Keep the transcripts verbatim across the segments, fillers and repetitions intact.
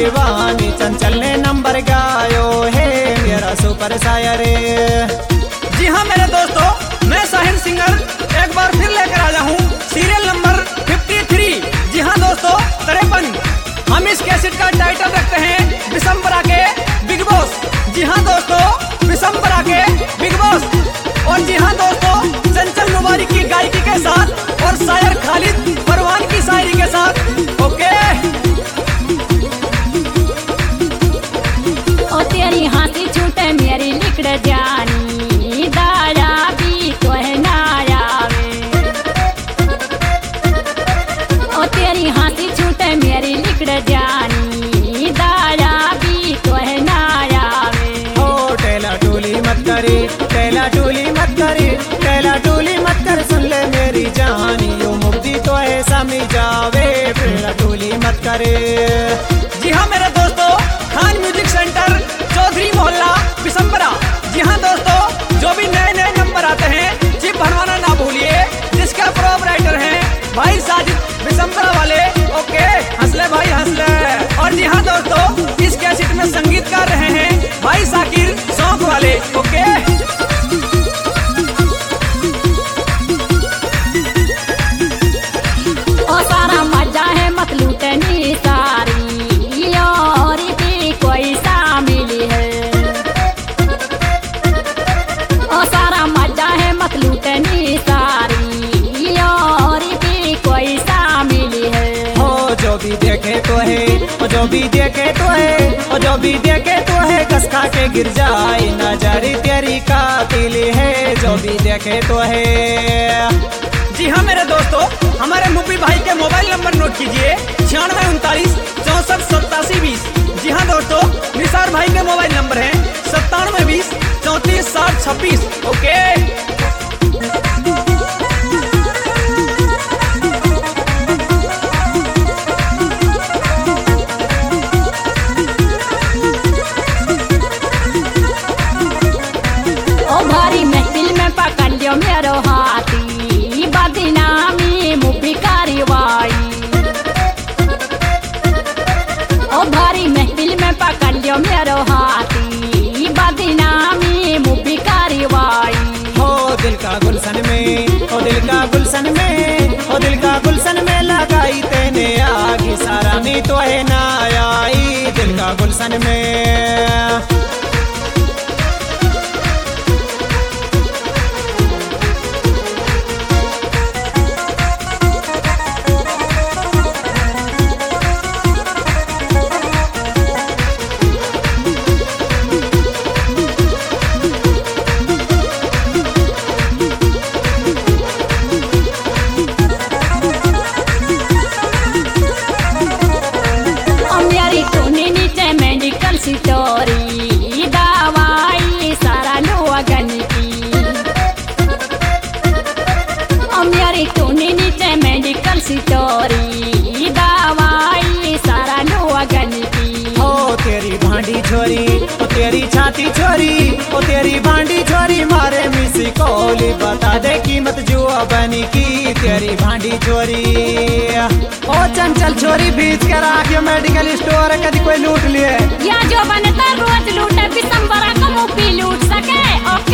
दीवानी चंचल ने नंबर गायो है मेरा सुपर शायर। जी हाँ मेरे दोस्तों, मैं साहिर सिंगर एक बार फिर लेकर आया हूँ सीरियल नंबर तिरेपन। जी हाँ दोस्तों, तिरेपन। हम इस कैसेट का टाइटल रखते हैं विशंबरा के बिग बॉस। जी हाँ दोस्तों, विशंबरा के बिग बॉस। और जी हाँ दोस्तों, चंचल मुबारक की गायकी के साथ और शायर खालिद परवान की शायरी के साथ। ओके। ओ तेरी हाथी छूटे मेरी लिकड़ जानी दाया भी तो है नायावे। ओ तेरी हाथी छूटे मेरी लिकड़ जानी दाया भी तो है नायावे। ओ टेला टूली मत करी, टेला टूली मत करी, टेला टूली मत कर, सुन ले मेरी जानी यो मुक्ति तो है समी जावे, टेला टूली मत करे। जी हाँ मेरे दोस्तों, खान म्यूजिक सेंटर चौधरी मोहल्ला विशंबरा। जी हाँ दोस्तों, जो भी नए नए नंबर आते हैं चिप भरवाना ना भूलिए, जिसका प्रोपराइटर है भाई साजिद विशंबरा वाले। ओके, हंसले भाई हंसले। और जी हाँ दोस्तों, इस कैसेट में संगीतकार रहे हैं भाई साकिर शौक वाले। ओके। ओ सारा मजा है मत लूटनी सारी और भी कोई शामिल है। ओ सारा मजा है मत लूटनी सारी और भी कोई शामिल है। हो जो भी देखे तो है, ओ जो भी देखे तो है, ओ जो भी देखे तो है, कस खा के गिर जाए नजरी तेरी कातिल है, जो भी देखे तो है। जी हाँ मेरे दोस्तों, हमारे मुब्बी भाई के मोबाइल नंबर नोट कीजिए, छियानवे उनतालीस चौसठ सत्तासी बीस। जी हाँ दोस्तों, निसार भाई के मोबाइल नंबर है सत्तानवे बीस चौंतीस साठ छब्बीस। ओके। ओ भारी महफिल में पकड़ लियो मेरो हाथी बदनामी मुफी कारवाई। ओ भारी महफिल में पकड़ लियो मेरो हाथी बदनामी मुफी कारवाई। हो दिल का गुलशन में, ओ दिल का गुलशन में, ओ दिल का गुलशन में लगाई तेने आगी, सारा नी तो है ना आई दिल का गुलशन में। सितोरी दवाई सारा लोगन की। ओ मेरी टूनी नीचे मेडिकल सितोरी दवाई सारा लोगन की। ओ तेरी भांडी छोरी, ओ तेरी छाती छोरी, ओ तेरी भांडी छोरी, मारे मिसी कोली बता दे कीमत जो बनी की तेरी भांडी छोरी। ओ चंचल छोरी बीच कर आके मेडिकल स्टोर कभी कोई लूट लिए, या जो बनता रोज लूटे विशंबरा को मुफ्ती लूट सके। ओके।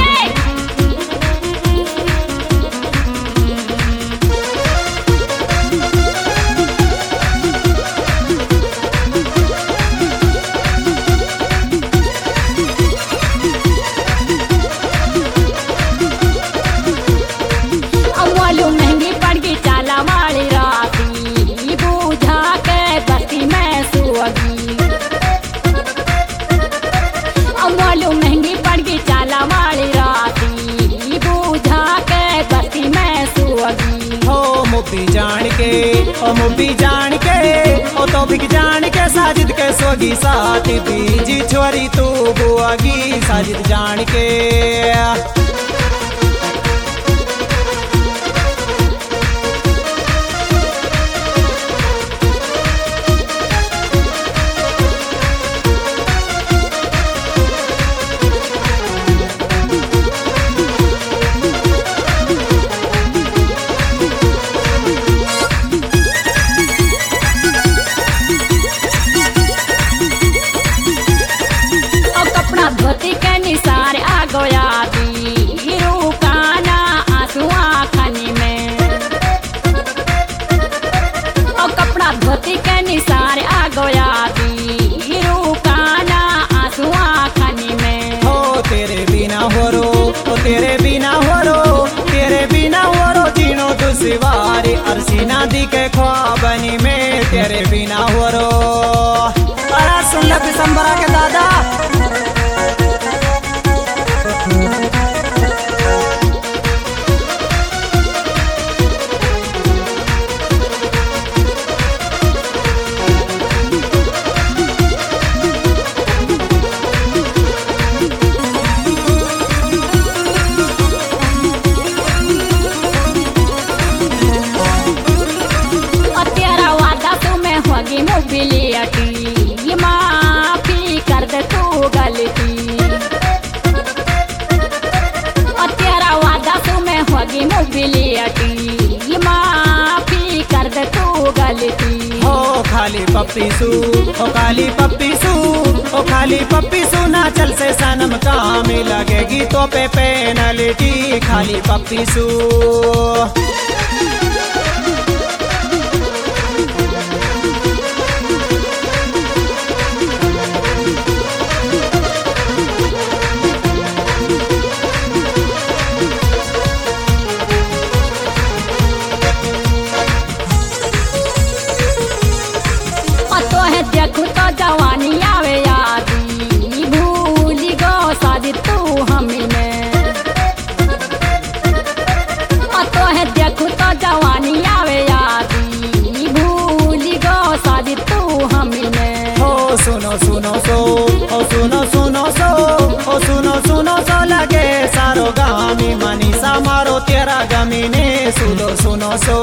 महंगी पड़ गई चाला वाली राती बूझा के बस्ती में सुअगी। अमवालू महंगी पड़ गई चाला वाली राती बूझा के बस्ती में सुअगी। हो मुफ्ती जान के, ओ मुफ्ती जान के, ओ तो बिक जान के, साजिद के सोगी साथी बीजी छोरी तू बुआगी, साजिद जान के। बरसी ना दिखे ख्वाबनी में तेरे बिना हो रो। अरे सुन ले बिसंबरा के दादा। होगी मोबिलिटी माफी कर दे तू गलती। और तेरा वादा तू में होगी मोबिलिटी माफी कर दे तू गलती। हो खाली पप्पी सू हो खाली पप्पी सू हो खाली पप्पी सू ना चल से सनम काम लगेगी तो पे पेनल्टी खाली पप्पी सू। देखू तो जवानी आवे यादी भूली गो शादी तू हमें। तो है देखू तो जवानी आवे यादी भूली गो शादी तू हमें। हो सुनो सुनो सो ओ सुनो सुनो सो ओ सुनो सुनो सो लगे सारो गामी मनीषा मारो तेरा गमीने सुनो सुनो सो।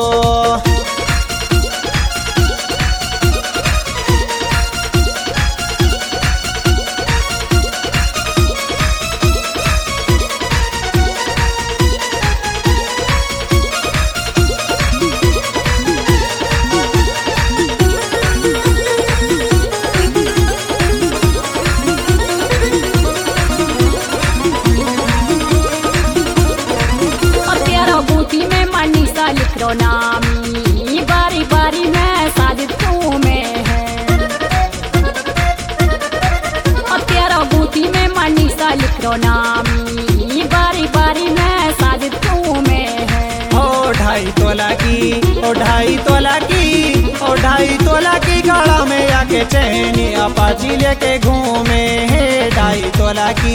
लिखो नामी बारी बारी में शादी तू में है। और तेरा बूटी में मनीषा लिखो नामी बारी बारी में शादी तू में है। हो ढाई तोला की ओ ढाई तोला की ओ ढाई तोला की गाड़ा में आके चैनी अपाची लेके घूमे है ढाई तोला की।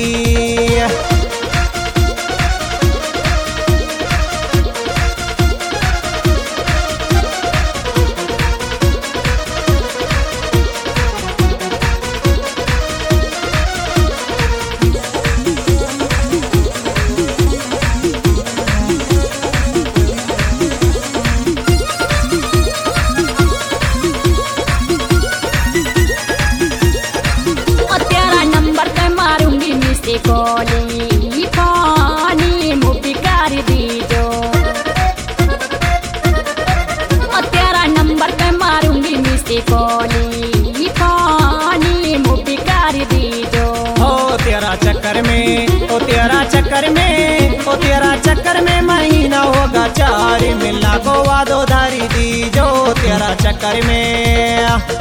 कोली पानी मुझे कर दीजो। और तेरा नंबर पे मारूंगी मिस्टी कोली पानी मुझे कर दीजो। हो तेरा चक्कर में ओ तेरा चक्कर में ओ तेरा चक्कर में महीना होगा चार मिलना को वादो धारी दीजो तेरा चक्कर में।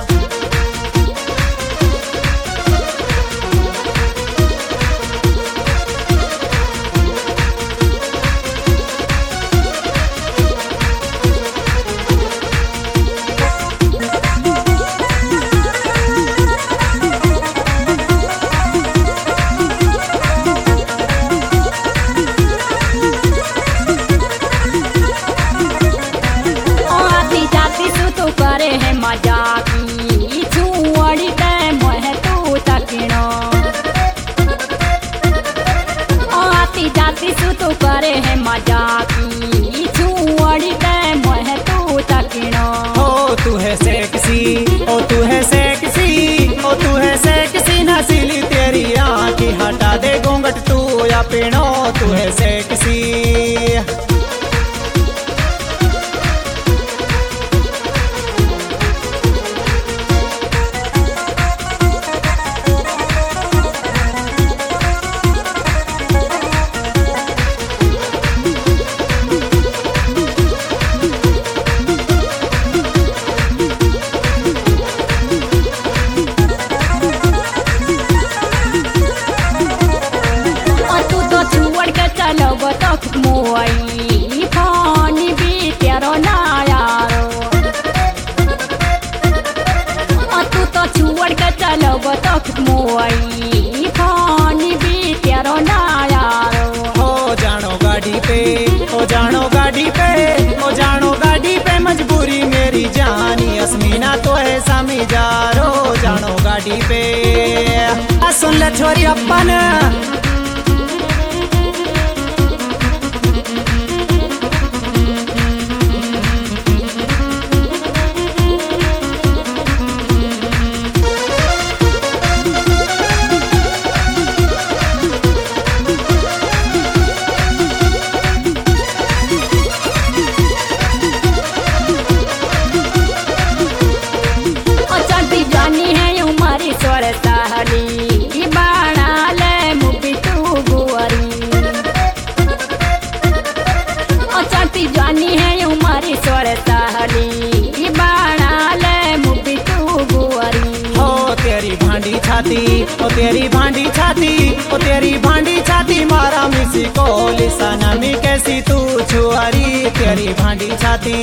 करे है मजाकी छुअड़ी ते मोह तू तकिनो। आती जाती सु तू करे है मजाकी छुअड़ी ते मोह तू तकिनो। ओ तू है सेक्सी ओ तू है सेक्सी ओ तू है सेक्सी नसीली तेरी आँखी हटा दे घूंघट तू या पीनो तू है सेक्सी। मोई पानी भी तेरो ना हुई फोन भी तेरो ना यारो हो जानो गाड़ी पे हो जानो गाड़ी पे हो जानो गाड़ी पे मजबूरी मेरी जानी असमीना तो है सामी जा रो जानो गाड़ी पे आ सुन ले छोरी अपन छाती ओ तेरी भांडी छाती ओ तेरी भांडी छाती मारा मिसी को लिसाना में कैसी तू छुआरी तेरी भांडी छाती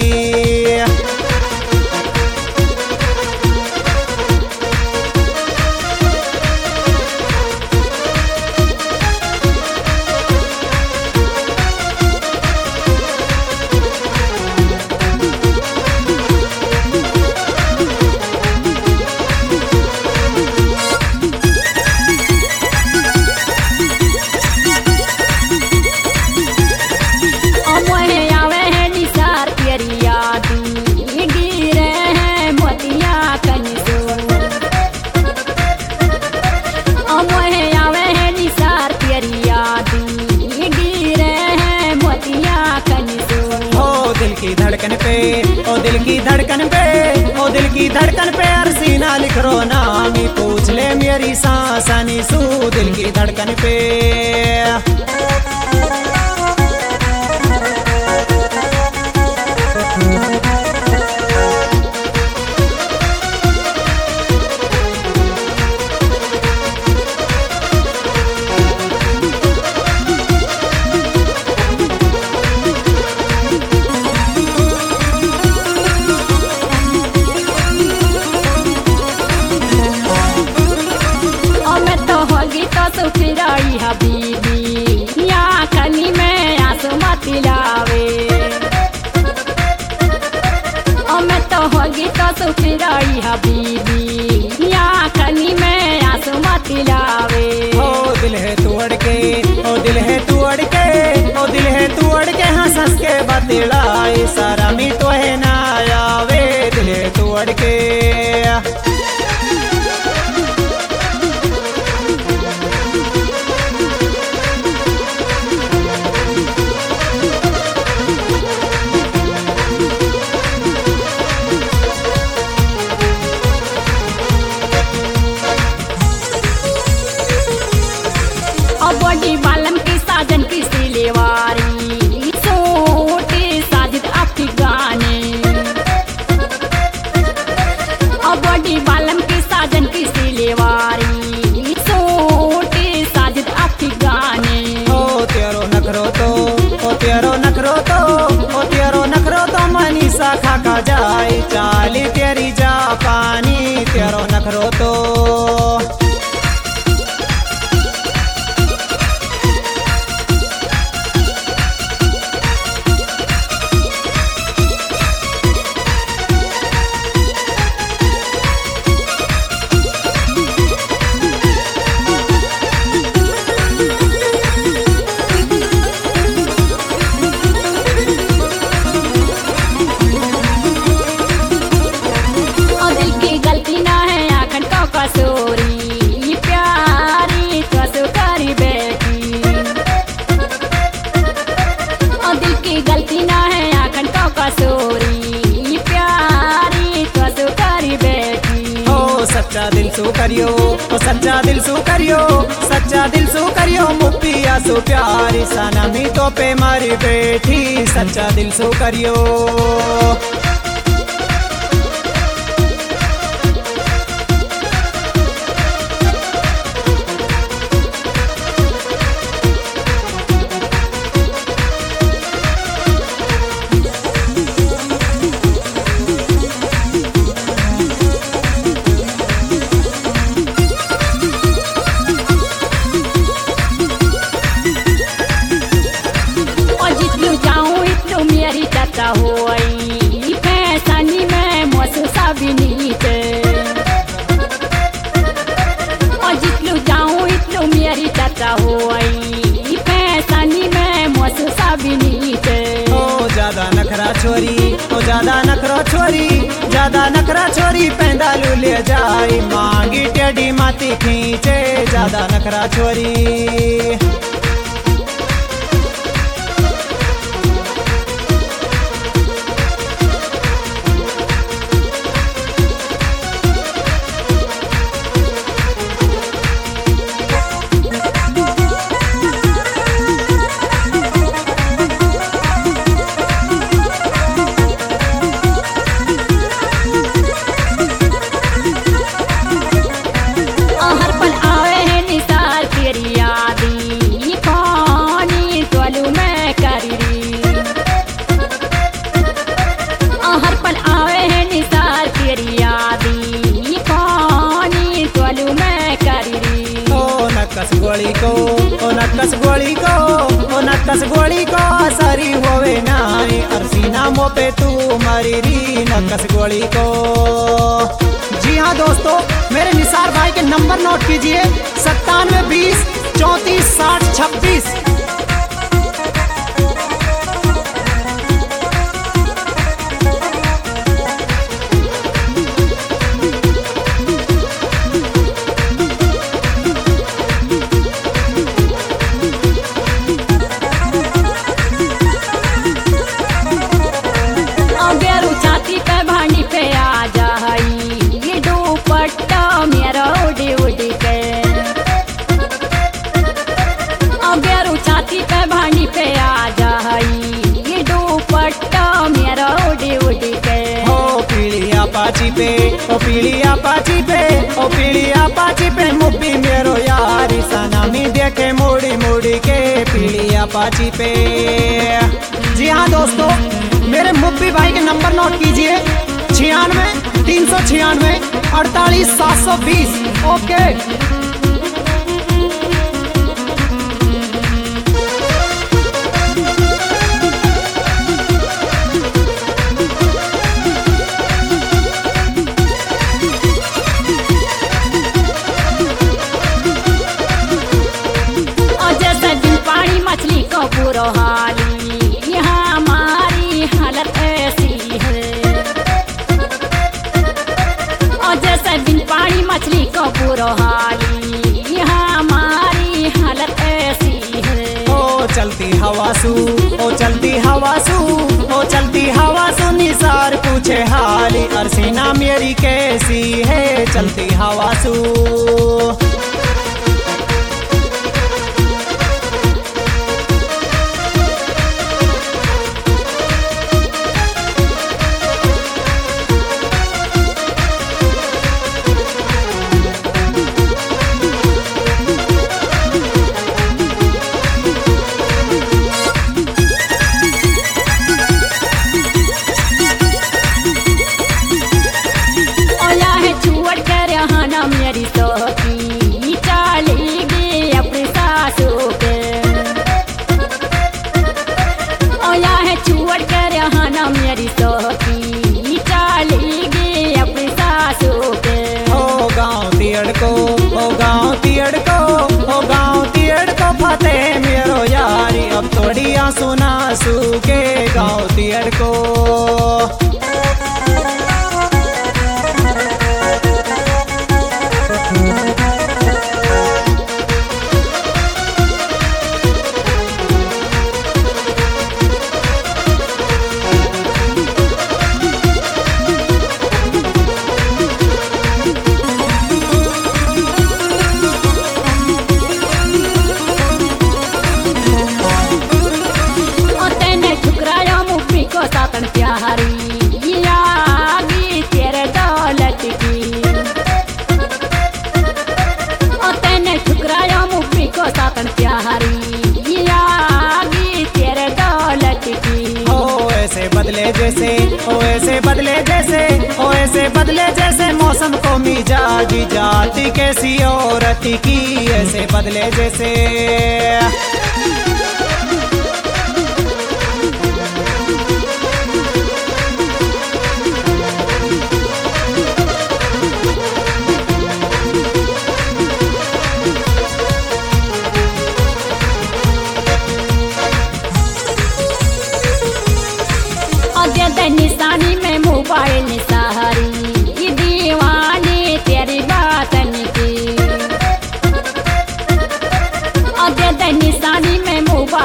धड़कन पे ओ दिल की धड़कन पे ओ दिल की धड़कन पे अरसीना लिख रो नामी पूछ ले मेरी सांसानी सू दिल की धड़कन पे हबीबी या खनी में आंसू मत लावे ओ मैं तो होगी तो सुख रही हबीबी या खनी में आंसू मत लावे ओ दिल है तू अड़ के ओ दिल है तू अड़ के ओ दिल है तू अड़ के हंस हंस के बतलाए सारा मी तो है ना आवे दिल है तू अड़ के बॉडी बालम की साजन की सिलेवारी छोटे साजिद अफगानी बॉडी बालम की साजन की सिलेवारी छोटे साजिद अफगानी ओ तेरो नखरो तो ओ तेरो नखरो तो ओ तेरो नखरो तो मनीषा खाका जाए चाली तेरी जापानी तेरो नखरो तो कसोरी प्यारी कसो करी बेटी और दिल की गलती ना है आखन को कसोरी प्यारी कसो करी बेटी ओ सच्चा दिल सो करियो ओ सच्चा दिल सो करियो सच्चा दिल सो करियो मुप्पिया सो प्यारी सना मी तो पे मारी बैठी सच्चा दिल सो करियो मेरी चर्चा होई फैसनी में मोस सब नीचे ओ ज्यादा नखरा छोरी ओ ज्यादा नखरा छोरी ज्यादा नखरा छोरी पैंदालू ले जाई मांगी टेढ़ी माती खींचे ज्यादा नखरा छोरी। हर पल आवे है निसार तेरी यादी पानी टोलू में करी हर पल आवे है निसार तेरी यादी पानी टोलू में करी ओ नक्कस गोली को ओ नक्कस गोली को ओ नक्कस गोली को सारी होवे नाई अरसीना मो पे तू मरी री नक्कस गोली को। जी हाँ दोस्तों, मेरे निसार भाई के नंबर नोट कीजिए सत्तानवे बीस चौंतीस साठ छब्बीस। बेरू छाती पे भांडी पे आ जाई ये दुपट्टा मेरा उड़ी उड़ी के बेरू छाती पे भांडी पे आ जाई ये दुपट्टा मेरा उड़ी उड़ी के ओ पीलिया पाची पे ओ पीलिया पाची पे ओ पीलिया पाची पे मुब्बी मेरो यारी सनामी देखे मुड़ी मुड़ी के पीलिया पाची पे। जी हाँ दोस्तों, मेरे मुब्बी भाई के नंबर नोट कीजिए छियानवे तीन सौ छियानवे अड़तालीस सात सौ बीस। ओके और जैसे दिन पानी मछली को पूरा हाली यहाँ हमारी हालत ऐसी है और जैसे दिन पानी मछली को पूरा हाली यहाँ हमारी हालत ऐसी है। ओ चलती हवासू ओ चलती हवासू ओ चलती हवासू निसार पूछे हाली अरसीना मेरी कैसी है चलती हवासू। ओला है छुअट कर यहाँ ना मेरी सोहती चाली गई अपनी सासू के ओला है छुअट कर यहाँ ना मेरी सोहती चाली गई अपनी सासू के ओ गाँव तियड़ को ओ गाँव तियड़ को ओ गाँव तियड़ को फतेह मेरो यारी अब थोड़ी आंसू नासू के गाँव तियड़ को। और तेने ठुकराया मुफ्ती को सातन प्यारी यागी तेरे दौलत की और तेने ठुकराया मुफ्ती को सातन प्यारी यागी तेरे दौलत की। ओ ऐसे बदले जैसे ओ ऐसे बदले जैसे ओ ऐसे बदले जैसे मौसम को मिजाजी जाती कैसी औरत की ऐसे बदले जैसे।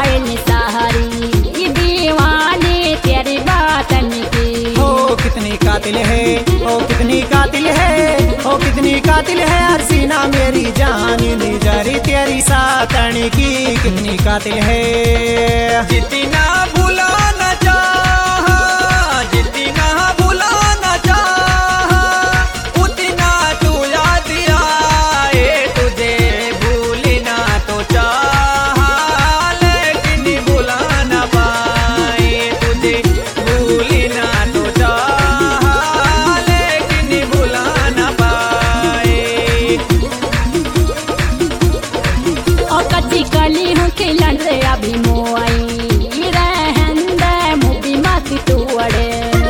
भइल सहारी दीवानी तेरी बातन की। ओ कितनी कातिल है, ओ कितनी कातिल है, ओ कितनी कातिल है हसीना मेरी जान निजारी तेरी सातन की। कितनी कातिल है, जितना भुलाना चाहा, जितना भुलाना चाहा, उतना तू याद आए तुझे भूलना तो चाहा, लेकिन भुला ना पाए तुझे भूलना तो चाहा, लेकिन भुला ना पाए। ओ कच्ची कली हूँ खिलन रे अभी मोई रहन दे मुबी मत तोड़े।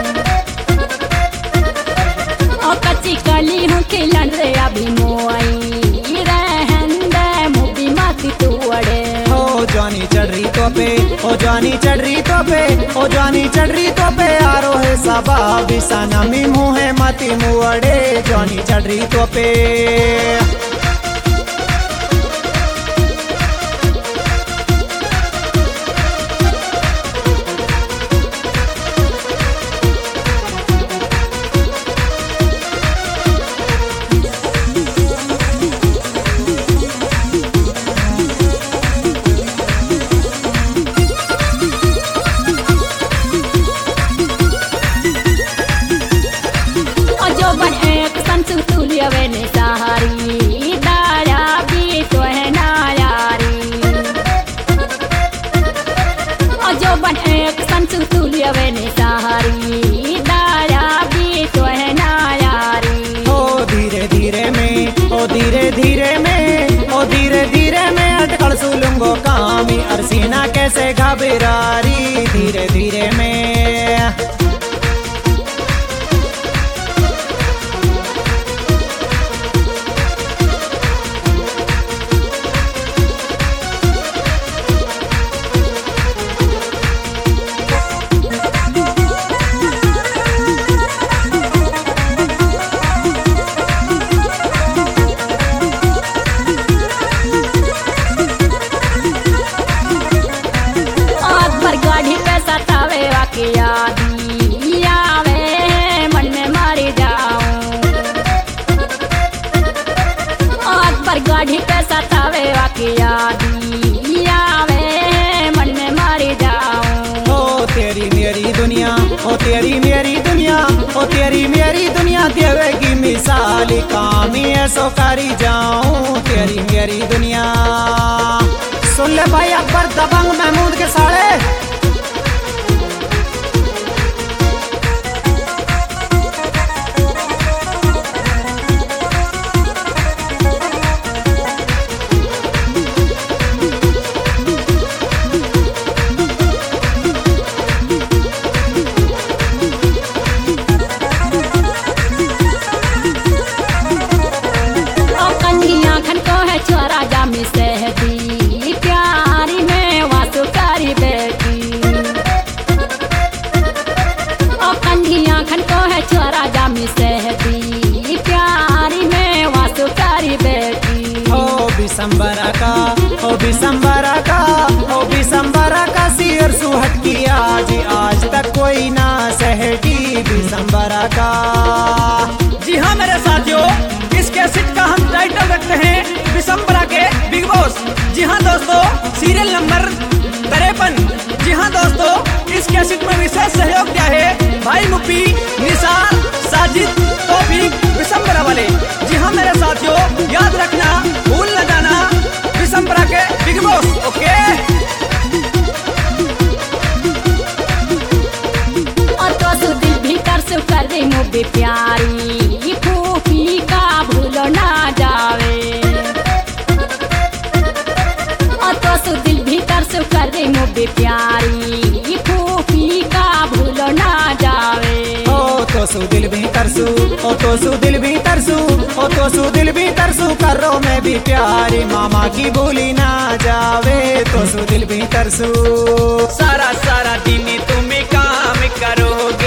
ओ कच्ची कली हूँ खिलन रे अभी मोई रहन दे मुबी मत तोड़े। ओ जानी चढ़ रही तो पे, ओ जानी चढ़ रही तो पे, ओ जानी चढ़ रही तो पे आरो है सबा बिसाना मी मुँह है मती मुअड़े। जानी चढ़ रही तो पे जो बन एक संसु तुल्य वेने सहारी दाया भी तो है नायारी। जो बन एक संसु तुल्य वेने सहारी दाया भी तो है नायारी। ओ धीरे धीरे में, ओ धीरे धीरे में, ओ धीरे धीरे में अटकल सुलूंगो कामी अरसीना कैसे घबरारी। धीरे धीरे में गाड़ी पे सतावे वाकी यादी आवे मन में मारी जाऊं। आग पर गाड़ी पे सतावे वाकी यादी आवे मन में मारी जाऊं। ओ तेरी मेरी दुनिया, ओ तेरी मेरी दुनिया, ओ तेरी मेरी दुनिया देवेगी मिसाल कामी ऐसो करी जाऊं। तेरी मेरी दुनिया सुन ले भाई अकबर दबंग महमूद के साड़े। ओ कन्हैया खन को है छोरा जामी सहदी प्यारी में वासुकारी बेटी। ओ कन्हैया खन को है छोरा जामी सहदी प्यारी में वासुकारी बेटी। ओ बिसंबरा का, ओ बिसंबरा का, ओ बिसंबरा का सिर सुहट की आज आज तक कोई ना सहटी। बिसंबरा का जी हाँ मेरे साथियों, इस कैसेट का हम टाइटल रखते हैं दिसंबरा के बिग बॉस। जी हाँ दोस्तों, सीरियल नंबर तिरपन। जी हाँ दोस्तों, इस कैसेट में विशेष सहयोग दिया है भाई मुफ्ती, निसार, साजिद, तौफीक, दिसंबरा वाले। जी हाँ मेरे साथियों, याद रखना, भूल न जाना, दिसंबरा के बिग बॉस। ओके और तो सु दिल भीतर से कर दे मुझे प्यारी फूफी का भूलो ना जावे। और तो सु दिल भीतर से कर दे मुझे प्यारी फूफी का भूलो ना जावे। ओ तो सु दिल भी तरसू, ओ तो सु दिल भी तरसू, ओ तो सु दिल भी तरसू करो मैं भी प्यारी मामा की भूली ना जावे। तो सु दिल भी तरसू सारा सारा दिन तुम काम करोगे।